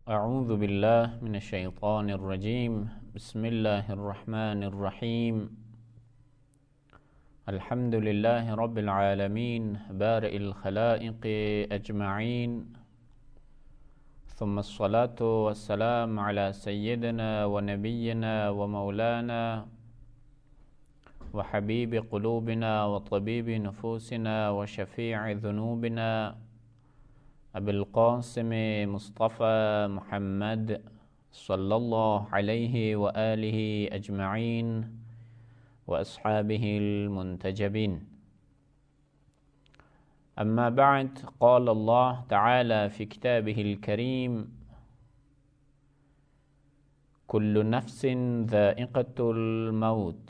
أعوذ بالله من الشيطان الرجيم بسم الله الرحمن الرحيم الحمد لله رب العالمين بارئ الخلائق أجمعين ثم الصلاة والسلام على سيدنا ونبينا ومولانا وحبيب قلوبنا وطبيب نفوسنا وشفيع ذنوبنا أبي القاسم مصطفى محمد صلى الله عليه وآله أجمعين وأصحابه المنتجبين. أما بعد، قال الله تعالى في كتابه الكريم: كل نفس ذائقة الموت.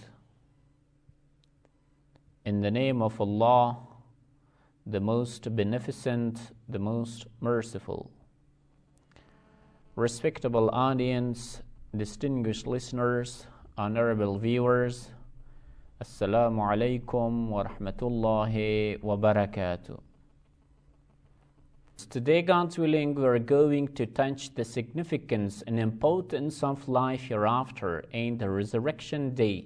In the name of Allah, the most beneficent, the most merciful. Respectable audience, distinguished listeners, honorable viewers, Assalamu alaikum wa rahmatullahi wa barakatuh. Today, God's willing, we're going to touch the significance and importance of life hereafter and the resurrection day.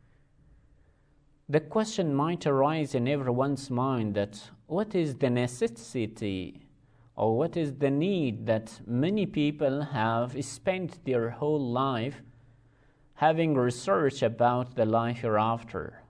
The question might arise in everyone's mind that what is the necessity or what is the need that many people have spent their whole life having research about the life hereafter.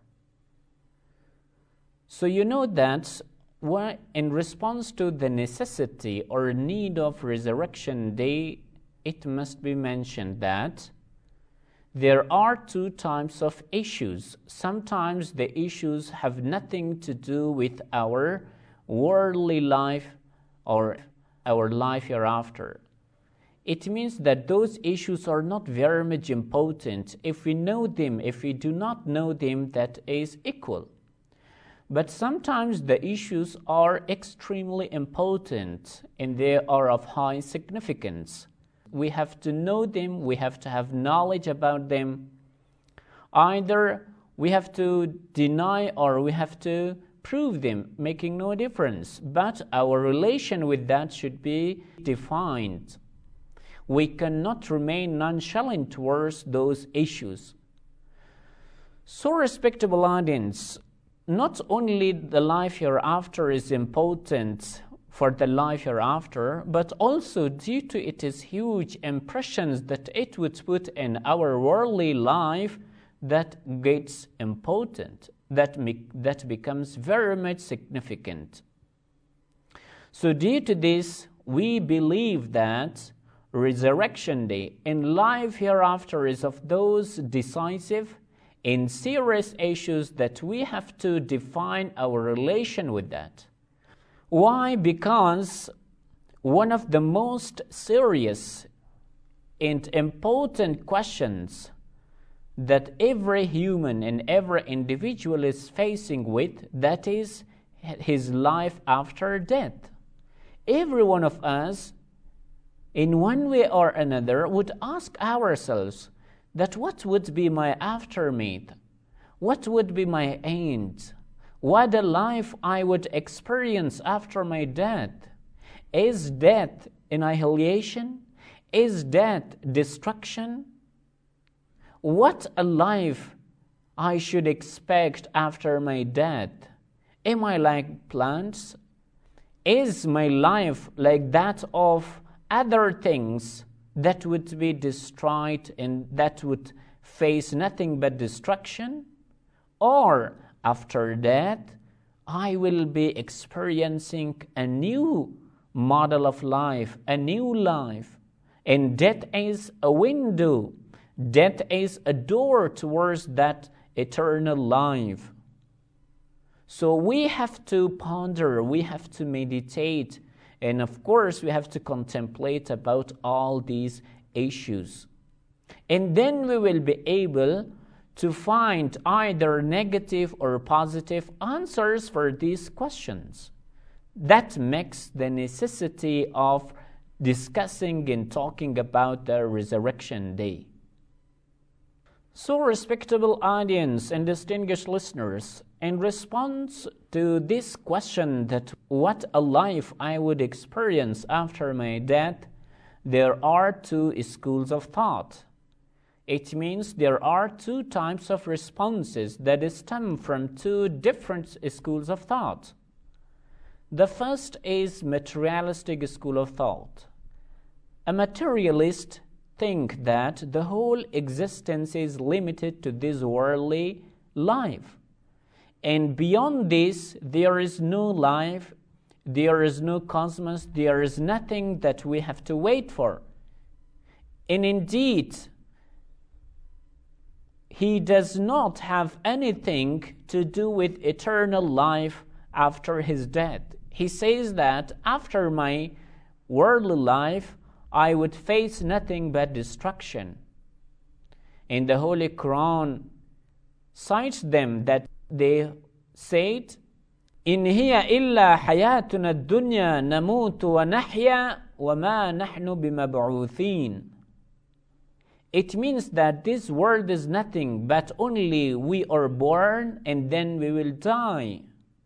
So you know that in response to the necessity or need of resurrection day, it must be mentioned that there are two types of issues. Sometimes the issues have nothing to do with our worldly life or our life hereafter. It means that those issues are not very much important. If we know them, if we do not know them, that is equal. But sometimes the issues are extremely important and they are of high significance. We have to know them, we have to have knowledge about them. Either we have to deny or we have to prove them, making no difference. But our relation with that should be defined. We cannot remain nonchalant towards those issues. So, respectable audience, not only the life hereafter is important for the life hereafter, but also due to its huge impressions that it would put in our worldly life, that gets important, that becomes very much significant. So due to this, we believe that resurrection day and life hereafter is of those decisive and serious issues that we have to define our relation with that. Why? Because one of the most serious and important questions that every human and every individual is facing with, that is his life after death. Every one of us, in one way or another, would ask ourselves that what would be my aftermath? What would be my end? What a life I would experience after my death. Is death annihilation? Is death destruction? What a life I should expect after my death. Am I like plants? Is my life like that of other things that would be destroyed and that would face nothing but destruction? Or after that, I will be experiencing a new model of life, a new life. And death is a window. Death is a door towards that eternal life. So we have to ponder, we have to meditate, and of course we have to contemplate about all these issues. And then we will be able to find either negative or positive answers for these questions. That makes the necessity of discussing and talking about the resurrection day. So, respectable audience and distinguished listeners, in response to this question that what a life I would experience after my death, there are two schools of thought. It means there are two types of responses that stem from two different schools of thought. The first is materialistic school of thought. A materialist thinks that the whole existence is limited to this worldly life. And beyond this, there is no life, there is no cosmos, there is nothing that we have to wait for. And indeed, he does not have anything to do with eternal life after his death. He says that after my worldly life, I would face nothing but destruction. In the Holy Quran cites them that they said, إن هي إلا حياتنا الدنيا نموت ونحيا وما نحن بمبعوثين. It means that this world is nothing but only we are born and then we will die.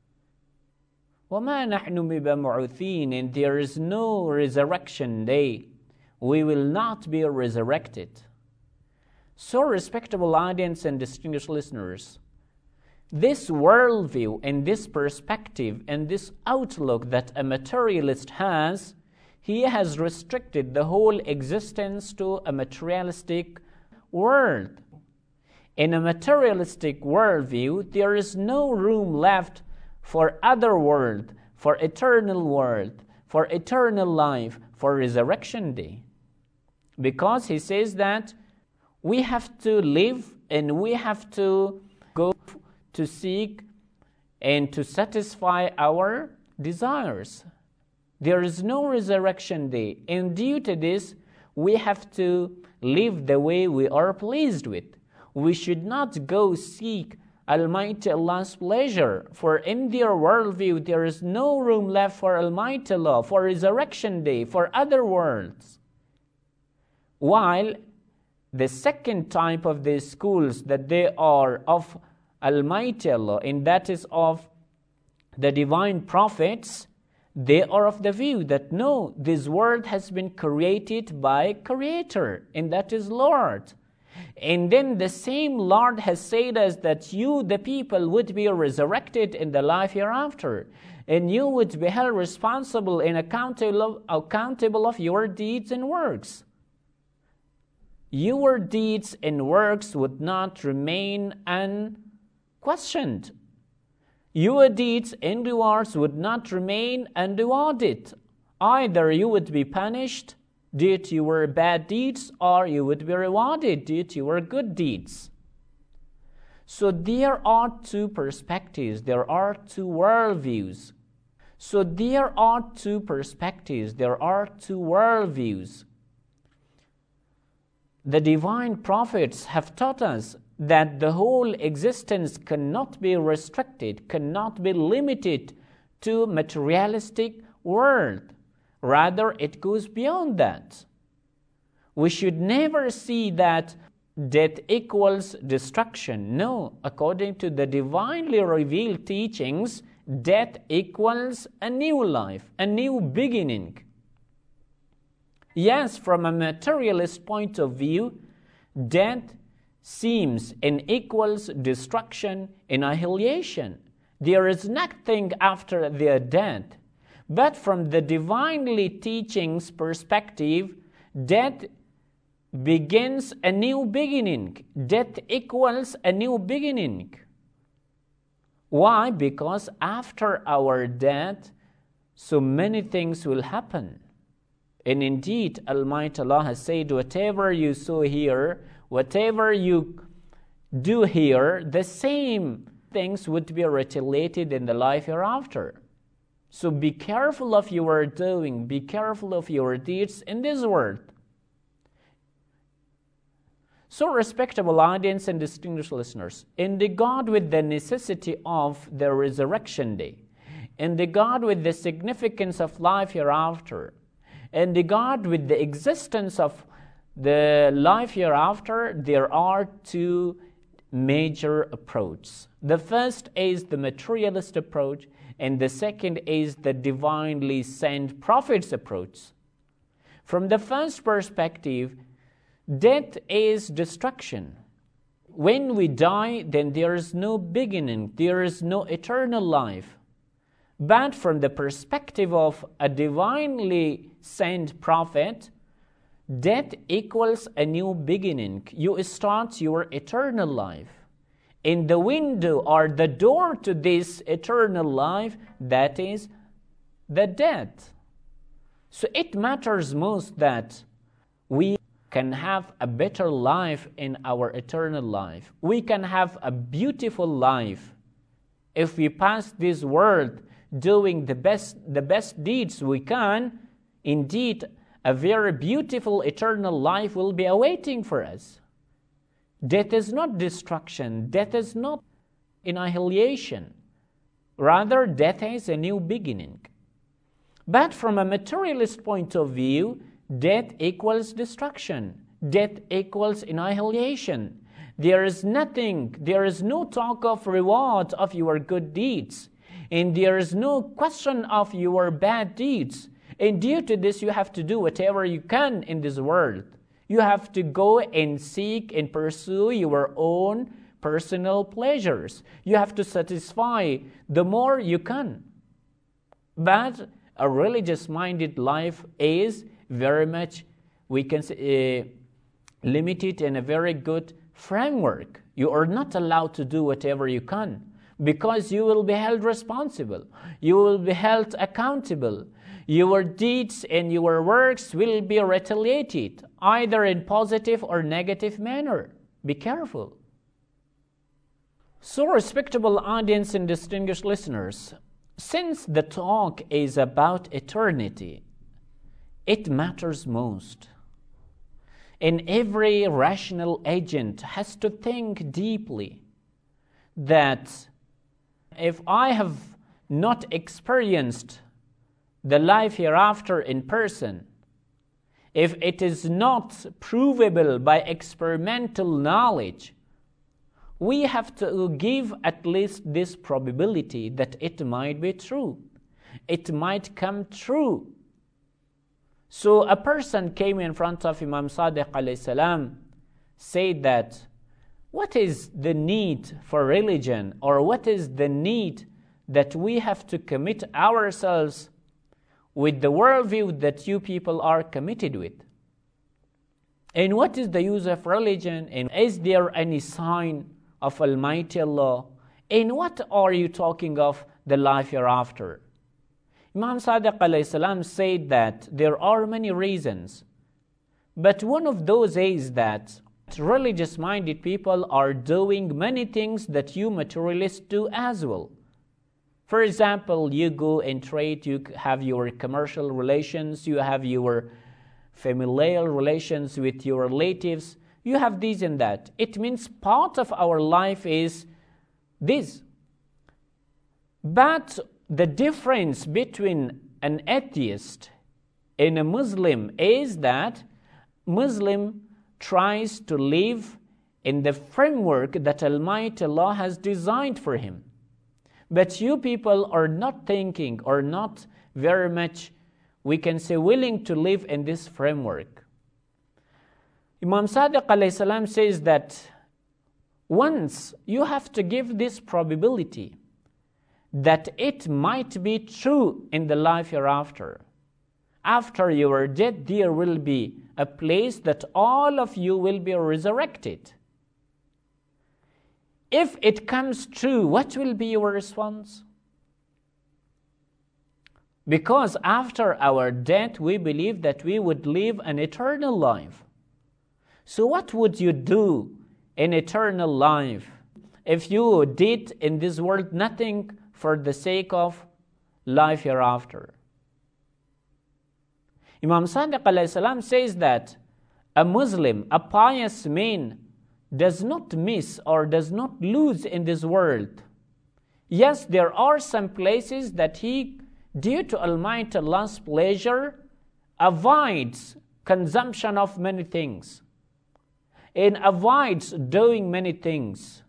وَمَا نَحْنُ بِمَبْعُوثِينَ, and there is no resurrection day. We will not be resurrected. So, respectable audience and distinguished listeners, this worldview and this perspective and this outlook that a materialist has, he has restricted the whole existence to a materialistic world. In a materialistic worldview, there is no room left for other world, for eternal world, for eternal life, for resurrection day. Because he says that we have to live and we have to go to seek and to satisfy our desires. There is no resurrection day, and due to this, we have to live the way we are pleased with. We should not go seek Almighty Allah's pleasure, for in their worldview there is no room left for Almighty Allah, for resurrection day, for other worlds. While the second type of the schools that they are of Almighty Allah, and that is of the divine prophets, they are of the view that no, this world has been created by Creator, and that is Lord. And then the same Lord has said us that you, the people, would be resurrected in the life hereafter, and you would be held responsible and accountable of your deeds and works. Your deeds and works would not remain unquestioned. Your deeds and rewards would not remain unrewarded. Either you would be punished due to your bad deeds, or you would be rewarded due to your good deeds. So there are two perspectives, there are two worldviews. So there are two perspectives, there are two worldviews. The divine prophets have taught us that the whole existence cannot be restricted, cannot be limited to materialistic world. Rather, it goes beyond that. We should never see that death equals destruction. No, according to the divinely revealed teachings, death equals a new life, a new beginning. Yes, from a materialist point of view, death seems and equals destruction, annihilation. There is nothing after their death. But from the divinely teachings perspective, death begins a new beginning. Death equals a new beginning. Why? Because after our death, so many things will happen. And indeed, Almighty Allah has said, whatever you sow here, whatever you do here, the same things would be retaliated in the life hereafter. So be careful of your doing, be careful of your deeds in this world. So, respectable audience and distinguished listeners, in regard with the necessity of the resurrection day, in regard with the significance of life hereafter, in regard with the existence of the life hereafter, there are two major approaches. The first is the materialist approach, and the second is the divinely sent prophets approach. From the first perspective, death is destruction. When we die, then there is no beginning, there is no eternal life. But from the perspective of a divinely sent prophet, death equals a new beginning. You start your eternal life. In the window or the door to this eternal life, that is the death. So it matters most that we can have a better life in our eternal life. We can have a beautiful life if we pass this world doing the best deeds we can. Indeed, a very beautiful eternal life will be awaiting for us. Death is not destruction. Death is not annihilation. Rather, death is a new beginning. But from a materialist point of view, death equals destruction. Death equals annihilation. There is nothing, there is no talk of reward of your good deeds. And there is no question of your bad deeds. And due to this, you have to do whatever you can in this world. You have to go and seek and pursue your own personal pleasures. You have to satisfy the more you can. But a religious-minded life is very much, we can say, limited in a very good framework. You are not allowed to do whatever you can because you will be held responsible. You will be held accountable. Your deeds and your works will be retaliated, either in positive or negative manner. Be careful. So, respectable audience and distinguished listeners, since the talk is about eternity, it matters most. And every rational agent has to think deeply that if I have not experienced the life hereafter in person, if it is not provable by experimental knowledge, we have to give at least this probability that it might be true. It might come true. So a person came in front of Imam Sadiq alayhi salam, said that, what is the need for religion, or what is the need that we have to commit ourselves with the worldview that you people are committed with? And what is the use of religion? And is there any sign of Almighty Allah? And what are you talking of the life hereafter? Imam Sadiq alayhi salam said that there are many reasons, but one of those is that religious-minded people are doing many things that you materialists do as well. For example, you go and trade, you have your commercial relations, you have your familial relations with your relatives, you have this and that. It means part of our life is this. But the difference between an atheist and a Muslim is that Muslim tries to live in the framework that Almighty Allah has designed for him. But you people are not thinking or not very much, we can say, willing to live in this framework. Imam Sadiq alayhi salam says that once you have to give this probability that it might be true in the life hereafter. After your death, there will be a place that all of you will be resurrected. If it comes true, what will be your response? Because after our death, we believe that we would live an eternal life. So what would you do in eternal life if you did in this world nothing for the sake of life hereafter? Imam Sadiq alayhi salam says that a Muslim, a pious man, does not miss or does not lose in this world. Yes, there are some places that he, due to Almighty Allah's pleasure, avoids consumption of many things and avoids doing many things.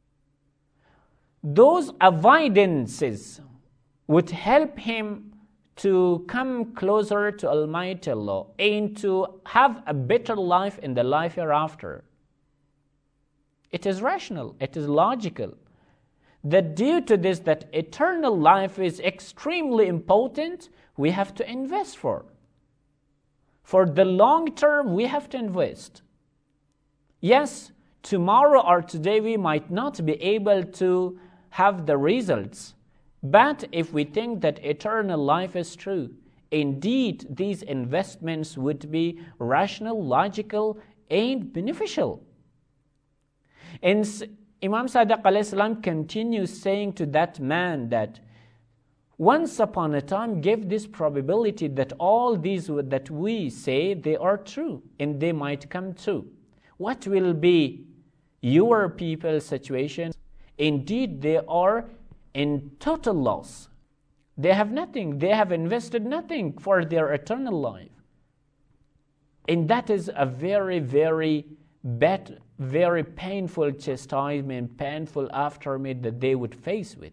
Those avoidances would help him to come closer to Almighty Allah and to have a better life in the life hereafter. It is rational, it is logical that due to this, that eternal life is extremely important, we have to invest for. For the long term, we have to invest. Yes, tomorrow or today we might not be able to have the results, but if we think that eternal life is true, indeed these investments would be rational, logical, and beneficial. And Imam Sadiq alayhi salam continues saying to that man that once upon a time gave this probability that all these that we say, they are true and they might come true. What will be your people's situation? Indeed, they are in total loss. They have nothing. They have invested nothing for their eternal life. And that is a very, very bad, very painful chastisement, painful aftermath that they would face with.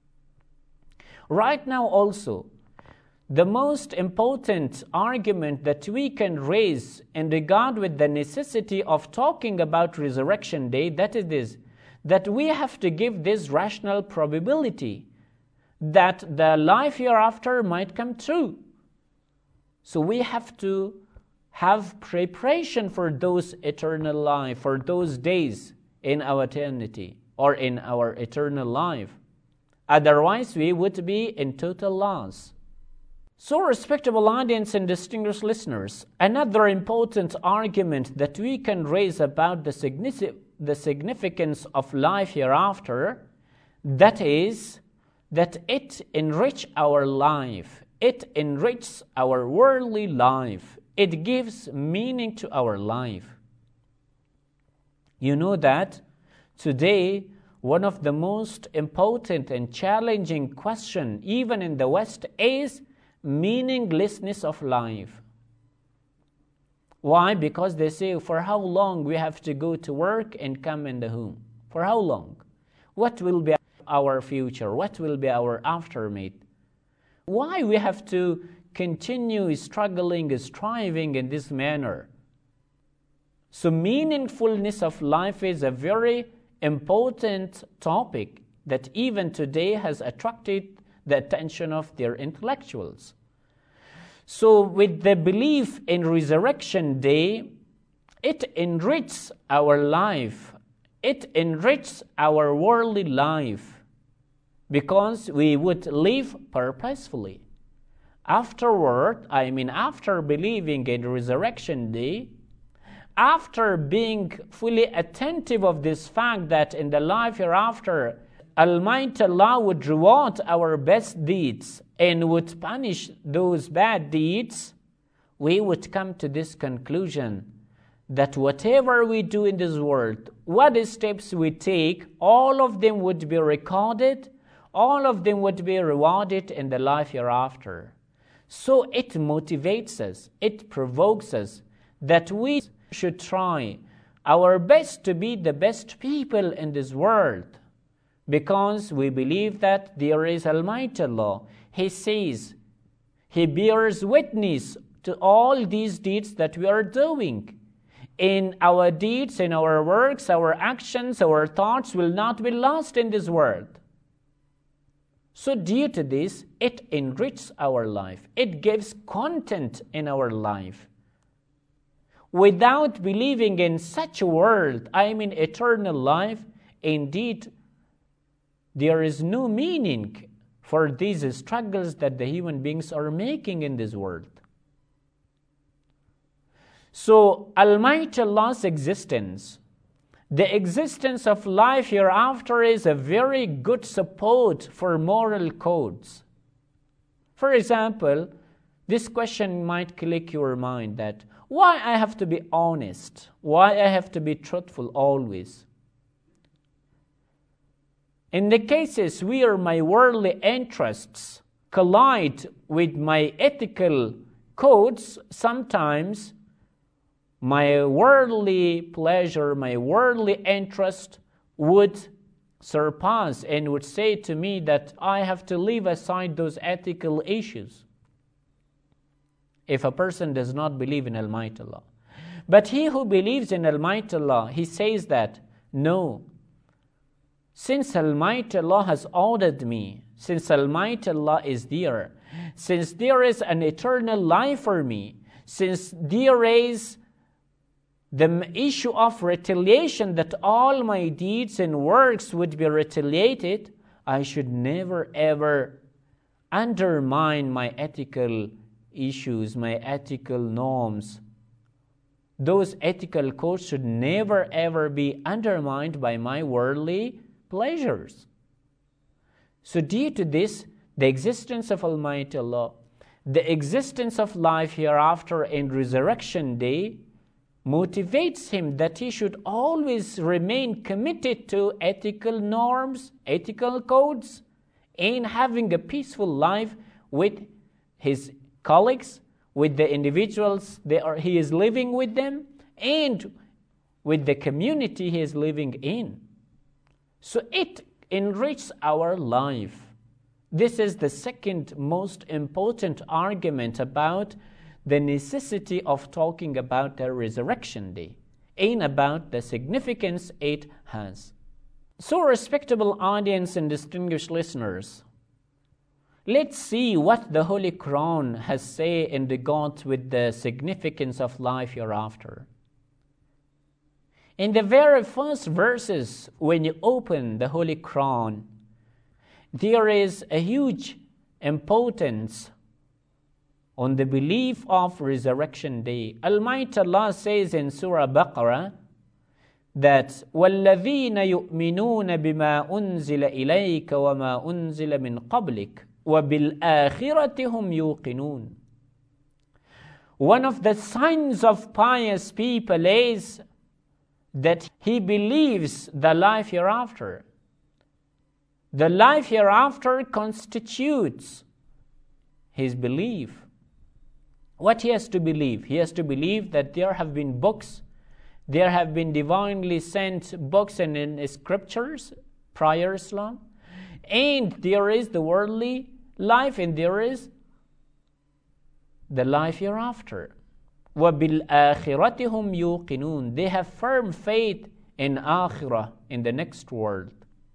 Right now also, the most important argument that we can raise in regard with the necessity of talking about resurrection day, that is this, that we have to give this rational probability that the life hereafter might come true. So we have to have preparation for those eternal life, for those days in our eternity or in our eternal life. Otherwise, we would be in total loss. So, respectable audience and distinguished listeners, another important argument that we can raise about the significance of life hereafter, that is, that it enriches our life, it enriches our worldly life, it gives meaning to our life. You know that today, one of the most important and challenging questions, even in the West, is meaninglessness of life. Why? Because they say, for how long we have to go to work and come in the home? For how long? What will be our future? What will be our aftermath? Why we have to continue struggling, striving in this manner? So meaningfulness of life is a very important topic that even today has attracted the attention of their intellectuals. So with the belief in resurrection day, it enriches our life, it enriches our worldly life, because we would live purposefully. After believing in resurrection day, after being fully attentive of this fact that in the life hereafter, Almighty Allah would reward our best deeds and would punish those bad deeds, we would come to this conclusion that whatever we do in this world, what steps we take, all of them would be recorded, all of them would be rewarded in the life hereafter. So it motivates us, it provokes us that we should try our best to be the best people in this world, because we believe that there is Almighty Allah. He says, He bears witness to all these deeds that we are doing. In our deeds, in our works, our actions, our thoughts will not be lost in this world. So due to this, it enriches our life. It gives content in our life. Without believing in such a world, eternal life, indeed, there is no meaning for these struggles that the human beings are making in this world. So, Almighty Allah's existence, the existence of life hereafter, is a very good support for moral codes. For example, this question might click your mind that, why I have to be honest? Why I have to be truthful always? In the cases where my worldly interests collide with my ethical codes, sometimes my worldly pleasure, my worldly interest would surpass and would say to me that I have to leave aside those ethical issues. if a person does not believe in Almighty Allah. But he who believes in Almighty Allah, he says that, no, since Almighty Allah has ordered me, since Almighty Allah is there, since there is an eternal life for me, since there is the issue of retaliation, that all my deeds and works would be retaliated, I should never ever undermine my ethical issues, my ethical norms. Those ethical codes should never ever be undermined by my worldly pleasures. So due to this, the existence of Almighty Allah, the existence of life hereafter and resurrection day, motivates him that he should always remain committed to ethical norms, ethical codes, and having a peaceful life with his colleagues, with the individuals he is living with them, and with the community he is living in. So it enriches our life. This is the second most important argument about the necessity of talking about the resurrection day and about the significance it has. So, respectable audience and distinguished listeners, let's see what the Holy Quran has said in regard with the significance of life hereafter. In the very first verses, when you open the Holy Quran, there is a huge importance on the belief of resurrection day. Almighty Allah says in Surah Baqarah that وَالَّذِينَ يُؤْمِنُونَ بِمَا أُنزِلَ إِلَيْكَ وَمَا أُنزِلَ مِنْ قَبْلِكَ وَبِالْآخِرَةِ هُمْ يُوقِنُونَ. One of the signs of pious people is that he believes the life hereafter. The life hereafter constitutes his belief. What he has to believe? He has to believe that there have been books, there have been divinely sent books and in scriptures prior Islam, and there is the worldly life, and there is the life hereafter. وَبِالْآخِرَةِ هُمْ يُوقِنُونَ. They have firm faith in Akhirah, in the next world.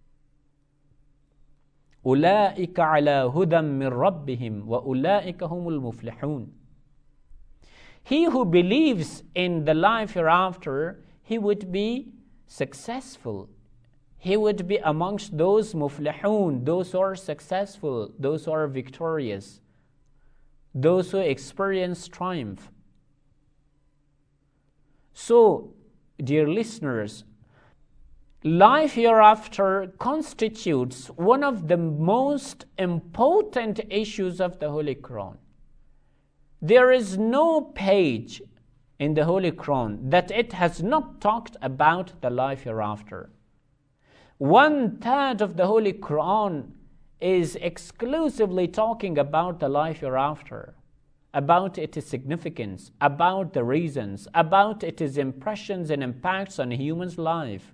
أُولَٰئِكَ عَلَىٰ هُدًى مِّن رَبِّهِمْ وَأُولَٰئِكَ هُمُ الْمُفْلِحُونَ. He who believes in the life hereafter, he would be successful. He would be amongst those muflihun, those who are successful, those who are victorious, those who experience triumph. So, dear listeners, life hereafter constitutes one of the most important issues of the Holy Quran. There is no page in the Holy Quran that it has not talked about the life hereafter. 1/3 of the Holy Quran is exclusively talking about the life hereafter, about its significance, about the reasons, about its impressions and impacts on a human's life.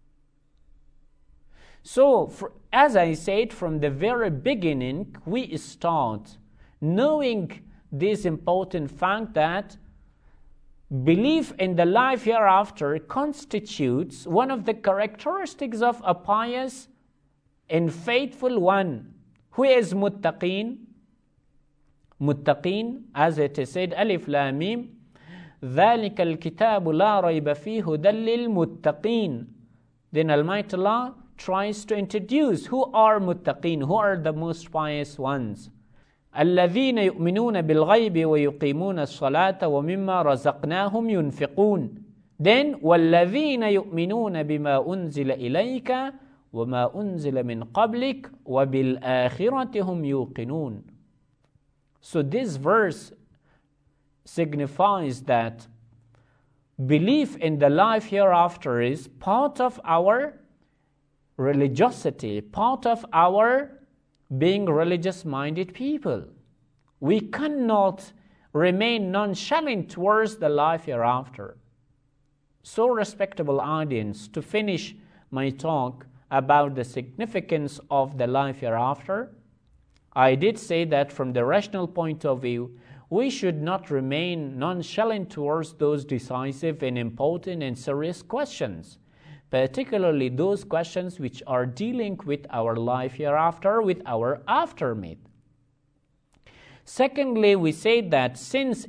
So, as I said, from the very beginning, we start knowing this important fact that belief in the life hereafter constitutes one of the characteristics of a pious and faithful one who is muttaqeen. Muttaqeen, as it is said, Alif Lam Mim, ذَلِكَ الْكِتَابُ لَا رَيْبَ فِيهِ هُدًى لِلْمُتَّقِينَ. Then Almighty Allah tries to introduce who are muttaqeen, who are the most pious ones. الذين يؤمنون بالغيب ويقيمون الصلاة ومما رزقناهم ينفقون. Then والذين يؤمنون بما أنزل إليك وما أنزل من قبلك وبالآخرة هم يوقنون. So this verse signifies that belief in the life hereafter is part of our religiosity, part of our being religious-minded people. We cannot remain nonchalant towards the life hereafter. So, respectable audience, to finish my talk about the significance of the life hereafter, I did say that from the rational point of view, we should not remain nonchalant towards those decisive and important and serious questions, particularly those questions which are dealing with our life hereafter, with our aftermath. Secondly, we say that since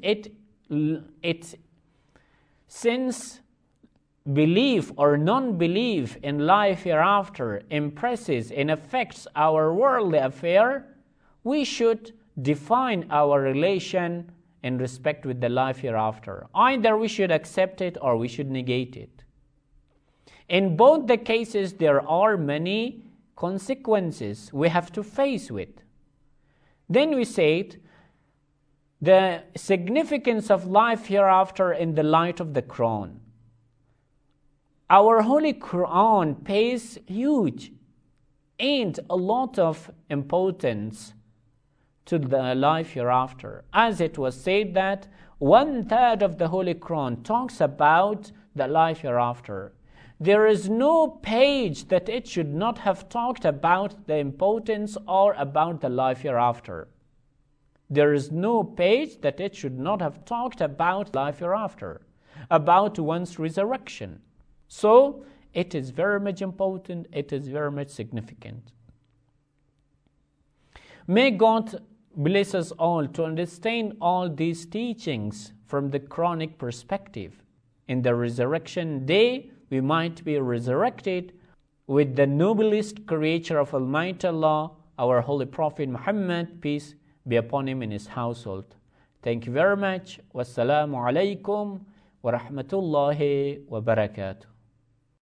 belief or non-belief in life hereafter impresses and affects our worldly affair, we should define our relation in respect with the life hereafter. Either we should accept it or we should negate it. In both the cases, there are many consequences we have to face with. Then we said the significance of life hereafter in the light of the Quran. Our Holy Quran pays huge and a lot of importance to the life hereafter. As it was said that 1/3 of the Holy Quran talks about the life hereafter. There is no page that it should not have talked about the importance or about the life hereafter. There is no page that it should not have talked about life hereafter, about one's resurrection. So, it is very much important, it is very much significant. May God bless us all to understand all these teachings from the Quranic perspective. In the resurrection day, we might be resurrected with the noblest creature of Almighty Allah, our Holy Prophet Muhammad, peace be upon him and his household. Thank you very much. Wassalamu alaikum wa rahmatullahi wa barakatuh.